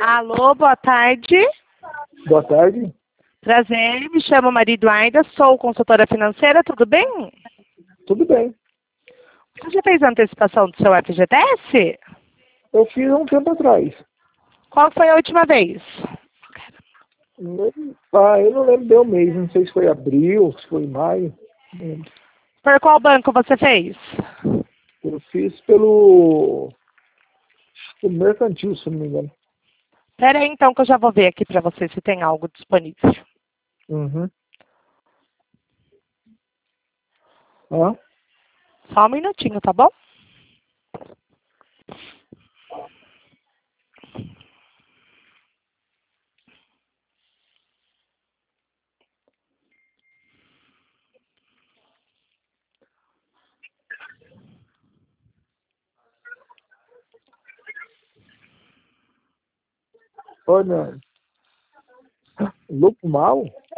Alô, boa tarde. Boa tarde. Prazer, me chamo Maria Eduarda, sou consultora financeira, tudo bem? Tudo bem. Você já fez a antecipação do seu FGTS? Eu fiz há um tempo atrás. Qual foi a última vez? Eu não lembro bem o mês, não sei se foi abril, se foi maio. Não lembro. Por qual banco você fez? Eu fiz pelo Mercantil, se não me engano. Espera aí então que eu já vou ver aqui para você se tem algo disponível. Uhum. Ah, Só um minutinho, tá bom? olha, Lupo Mal?